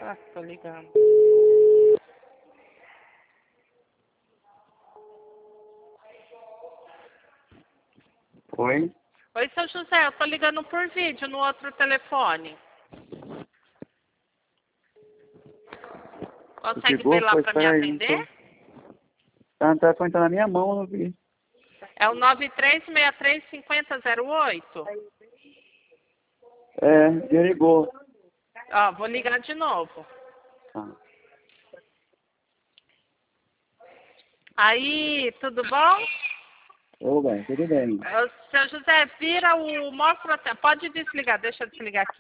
Ah, tô ligando. Oi? Oi, seu José, eu tô ligando por vídeo no outro telefone. Consegue ver Ligou? lá Foi, pra me espera aí, não atender? tô... Tá no telefone, tá na minha mão, não vi. É o 9363-5008. É, ele ligou. Ó, vou ligar de novo. Tá. Aí, tudo bom? Ô, bem, tudo bem. Seu José, vira o... Mostra... Pode desligar, deixa eu desligar aqui.